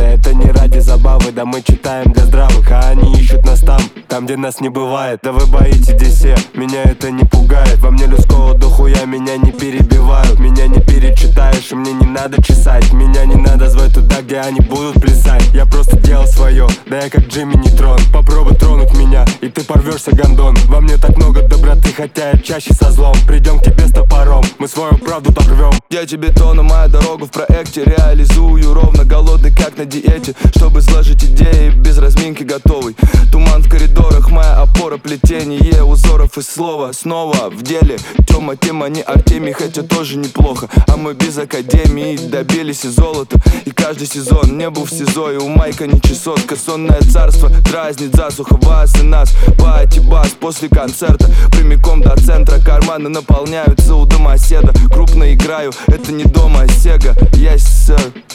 это не ради забавы. Да мы читаем для здравых, а они ищут нас там, где нас не бывает. Да вы боитесь все, меня это не пугает. Во мне людского дохуя, меня не перебивают. Меня не перечитаешь, и мне не надо чесать. Меня не надо звать туда, где они будут плясать. Я просто делал свое, да я как Джимми Нейтрон. Попробуй тронуть меня, и ты порвешься, гондон. Во мне так много доброты, хотя я чаще со злом. Придем к тебе с топором, мы свою правду так рвем. Я тебе тону, мою дорогу в проекте реализую ровно, голодный как на диете, чтобы сложить идеи без разминки готовый. Туман в коридорах, моя опора, плетение узоров из слова. Снова в деле тема, не Артемий, хотя тоже неплохо. А мы без академии добились и золота. И каждый сезон не был в СИЗО, и у Майка не чесотка. Сонное царство дразнит засуха вас и нас. Пати-бас после концерта прямиком до центра. Карманы наполняются у домоседа. Крупно играю, это не дома, а Сега. Yes, sir.